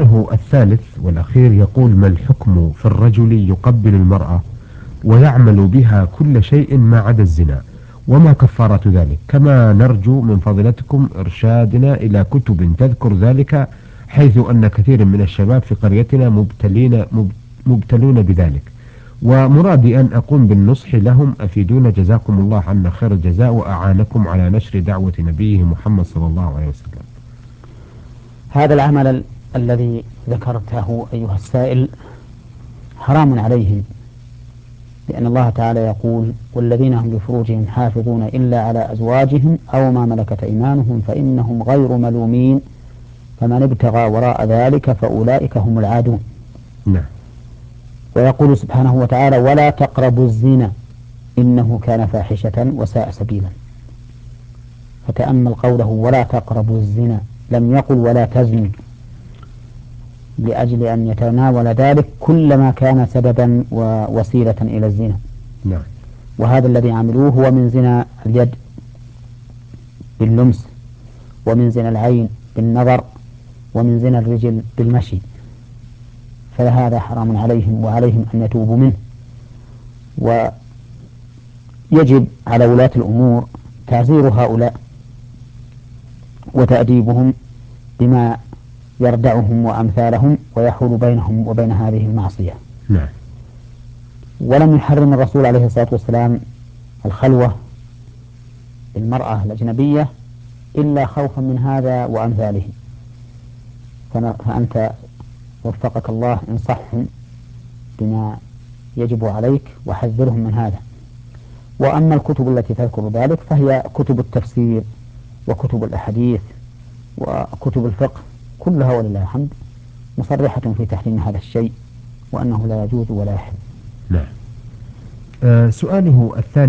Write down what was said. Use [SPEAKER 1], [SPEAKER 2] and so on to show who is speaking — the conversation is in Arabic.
[SPEAKER 1] سؤاله الثالث والأخير يقول: ما الحكم في الرجل يقبل المرأة ويعمل بها كل شيء ما عدا الزنا، وما كفارة ذلك؟ كما نرجو من فضيلتكم إرشادنا إلى كتب تذكر ذلك، حيث أن كثير من الشباب في قريتنا مبتلون بذلك، ومرادي أن أقوم بالنصح لهم. أفيدونا جزاكم الله عنا خير الجزاء، وأعانكم على نشر دعوة نبيه محمد صلى الله عليه وسلم.
[SPEAKER 2] هذا العمل الذي ذكرته أيها السائل حرام عليهم، لأن الله تعالى يقول: والذين هم لفروجهم حافظون إلا على أزواجهم أو ما ملكت أيمانهم فإنهم غير ملومين فمن ابتغى وراء ذلك فأولئك هم العادون.
[SPEAKER 1] نعم.
[SPEAKER 2] ويقول سبحانه وتعالى: ولا تقربوا الزنا إنه كان فاحشة وساء سبيلا. فتأمل قوله ولا تقربوا الزنا، لم يقل ولا تزنوا، لأجل أن يتناول ذلك كل ما كان سببا ووسيلة إلى الزنا.
[SPEAKER 1] نعم.
[SPEAKER 2] وهذا الذي عملوه هو من زنا اليد باللمس، ومن زنا العين بالنظر، ومن زنا الرجل بالمشي، فهذا حرام عليهم، وعليهم أن يتوبوا منه. ويجب على ولاة الأمور تعزير هؤلاء وتأديبهم بما يردعهم وأمثالهم ويحول بينهم وبين هذه المعصية.
[SPEAKER 1] نعم.
[SPEAKER 2] ولم يحرم الرسول عليه الصلاة والسلام الخلوة بالمرأة الأجنبية إلا خوفا من هذا وأمثاله. فأنت وفقك الله انصحهم بما يجب عليك وحذرهم من هذا. وأما الكتب التي تذكر ذلك فهي كتب التفسير وكتب الأحاديث وكتب الفقه، كلها ولله الحمد مصرحة في تحريم هذا الشيء، وأنه لا يجوز ولا يحل.
[SPEAKER 1] نعم. سؤاله الثاني